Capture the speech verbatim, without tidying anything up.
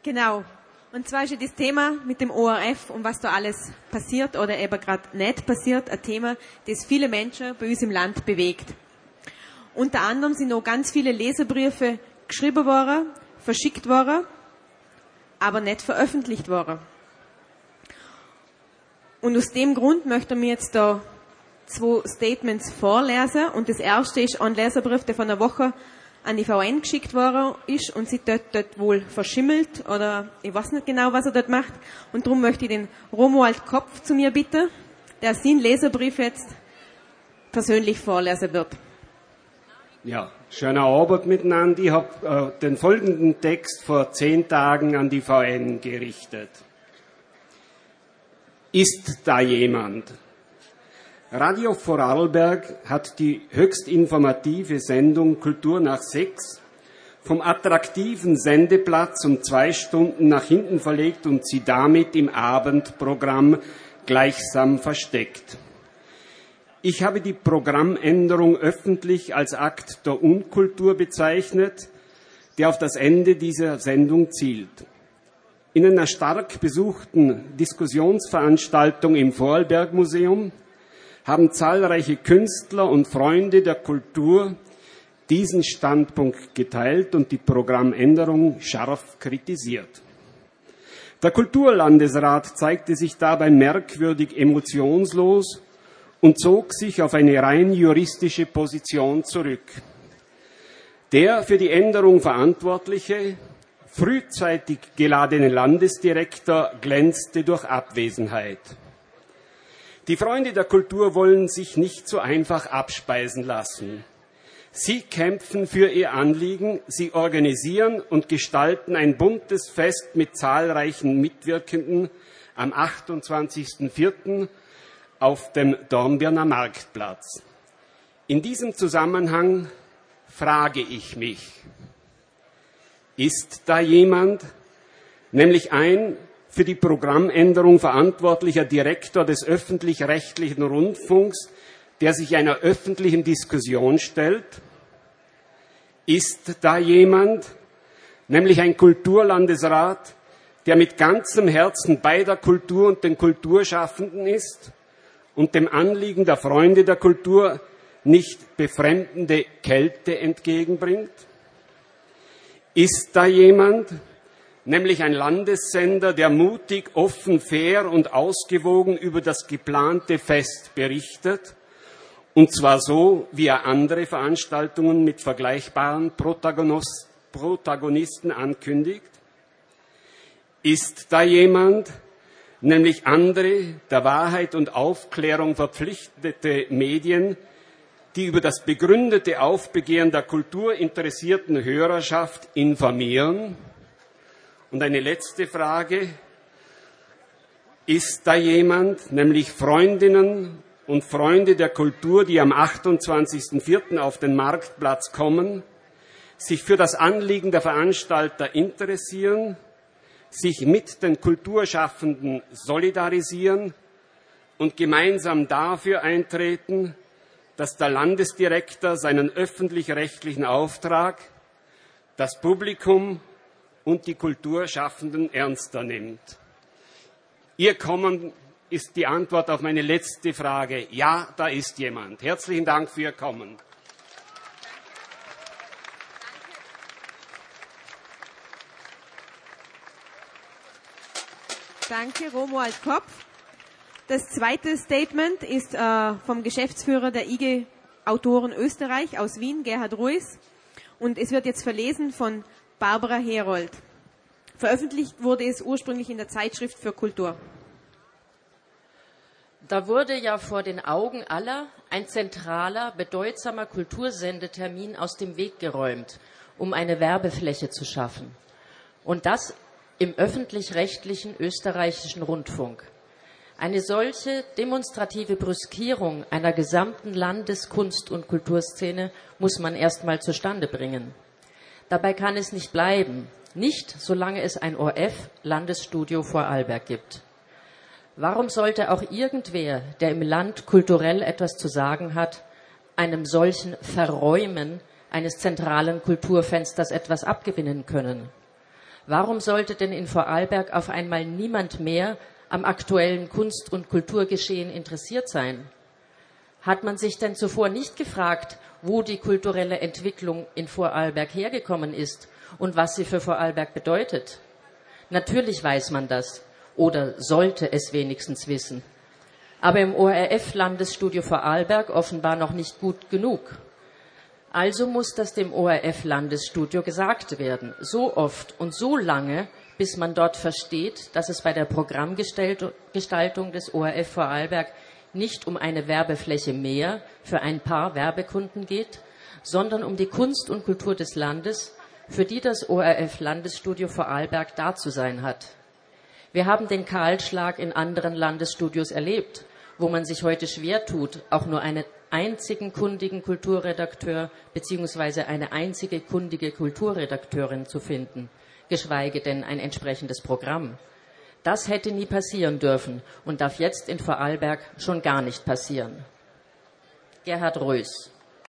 Genau. Und zwar ist ja das Thema mit dem O R F und was da alles passiert oder eben gerade nicht passiert, ein Thema, das viele Menschen bei uns im Land bewegt. Unter anderem sind noch ganz viele Leserbriefe geschrieben worden, verschickt worden, aber nicht veröffentlicht worden. Und aus dem Grund möchte ich mir jetzt da zwei Statements vorlesen. Und das erste ist ein Leserbrief, der von einer Woche an die V N geschickt worden ist und sie dort, dort wohl verschimmelt oder ich weiß nicht genau, was er dort macht. Und darum möchte ich den Romuald Kopf zu mir bitten, der seinen Leserbrief jetzt persönlich vorlesen wird. Ja, schöner Abend miteinander. Ich habe äh, den folgenden Text vor zehn Tagen an die V N gerichtet. Ist da jemand? Radio Vorarlberg hat die höchst informative Sendung Kultur nach sechs vom attraktiven Sendeplatz um zwei Stunden nach hinten verlegt und sie damit im Abendprogramm gleichsam versteckt. Ich habe die Programmänderung öffentlich als Akt der Unkultur bezeichnet, der auf das Ende dieser Sendung zielt. In einer stark besuchten Diskussionsveranstaltung im Vorarlberg-Museum haben zahlreiche Künstler und Freunde der Kultur diesen Standpunkt geteilt und die Programmänderung scharf kritisiert. Der Kulturlandesrat zeigte sich dabei merkwürdig emotionslos und zog sich auf eine rein juristische Position zurück. Der für die Änderung verantwortliche, frühzeitig geladene Landesdirektor glänzte durch Abwesenheit. Die Freunde der Kultur wollen sich nicht so einfach abspeisen lassen. Sie kämpfen für ihr Anliegen, sie organisieren und gestalten ein buntes Fest mit zahlreichen Mitwirkenden am achtundzwanzigsten vierten auf dem Dornbirner Marktplatz. In diesem Zusammenhang frage ich mich, ist da jemand, nämlich ein für die Programmänderung verantwortlicher Direktor des öffentlich-rechtlichen Rundfunks, der sich einer öffentlichen Diskussion stellt? Ist da jemand, nämlich ein Kulturlandesrat, der mit ganzem Herzen bei der Kultur und den Kulturschaffenden ist und dem Anliegen der Freunde der Kultur nicht befremdende Kälte entgegenbringt? Ist da jemand, nämlich ein Landessender, der mutig, offen, fair und ausgewogen über das geplante Fest berichtet, und zwar so, wie er andere Veranstaltungen mit vergleichbaren Protagonisten ankündigt? Ist da jemand, nämlich andere, der Wahrheit und Aufklärung verpflichtete Medien, die über das begründete Aufbegehren der kulturinteressierten Hörerschaft informieren? Und eine letzte Frage, ist da jemand, nämlich Freundinnen und Freunde der Kultur, die am achtundzwanzigsten vierten auf den Marktplatz kommen, sich für das Anliegen der Veranstalter interessieren, sich mit den Kulturschaffenden solidarisieren und gemeinsam dafür eintreten, dass der Landesdirektor seinen öffentlich-rechtlichen Auftrag, das Publikum und die Kulturschaffenden ernster nimmt. Ihr Kommen ist die Antwort auf meine letzte Frage. Ja, da ist jemand. Herzlichen Dank für Ihr Kommen. Danke, Romuald Kopf. Das zweite Statement ist äh, vom Geschäftsführer der I G Autoren Österreich aus Wien, Gerhard Ruiz. Und es wird jetzt verlesen von Barbara Herold. Veröffentlicht wurde es ursprünglich in der Zeitschrift für Kultur. Da wurde ja vor den Augen aller ein zentraler, bedeutsamer Kultursendetermin aus dem Weg geräumt, um eine Werbefläche zu schaffen. Und das im öffentlich-rechtlichen österreichischen Rundfunk. Eine solche demonstrative Brüskierung einer gesamten Landeskunst- und Kulturszene muss man erst mal zustande bringen. Dabei kann es nicht bleiben, nicht solange es ein O R F-Landesstudio Vorarlberg gibt. Warum sollte auch irgendwer, der im Land kulturell etwas zu sagen hat, einem solchen Verräumen eines zentralen Kulturfensters etwas abgewinnen können? Warum sollte denn in Vorarlberg auf einmal niemand mehr am aktuellen Kunst- und Kulturgeschehen interessiert sein? Hat man sich denn zuvor nicht gefragt, wo die kulturelle Entwicklung in Vorarlberg hergekommen ist und was sie für Vorarlberg bedeutet? Natürlich weiß man das oder sollte es wenigstens wissen. Aber im O R F-Landesstudio Vorarlberg offenbar noch nicht gut genug. Also muss das dem O R F-Landesstudio gesagt werden, so oft und so lange, bis man dort versteht, dass es bei der Programmgestaltung des O R F Vorarlberg nicht um eine Werbefläche mehr für ein paar Werbekunden geht, sondern um die Kunst und Kultur des Landes, für die das O R F-Landesstudio Vorarlberg da zu sein hat. Wir haben den Kahlschlag in anderen Landesstudios erlebt, wo man sich heute schwer tut, auch nur einen einzigen kundigen Kulturredakteur beziehungsweise eine einzige kundige Kulturredakteurin zu finden, geschweige denn ein entsprechendes Programm. Das hätte nie passieren dürfen und darf jetzt in Vorarlberg schon gar nicht passieren. Gerhard Rös.